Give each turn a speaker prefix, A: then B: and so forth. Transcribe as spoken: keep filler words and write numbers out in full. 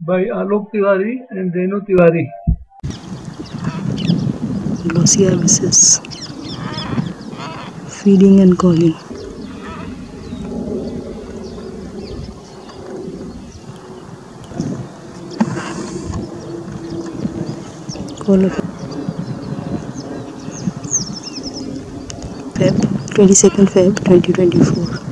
A: by Alok Tiwari and Renu Tiwari.
B: Glossy ibises, feeding and calling. Call of Feb, twenty-second Feb twenty twenty-four.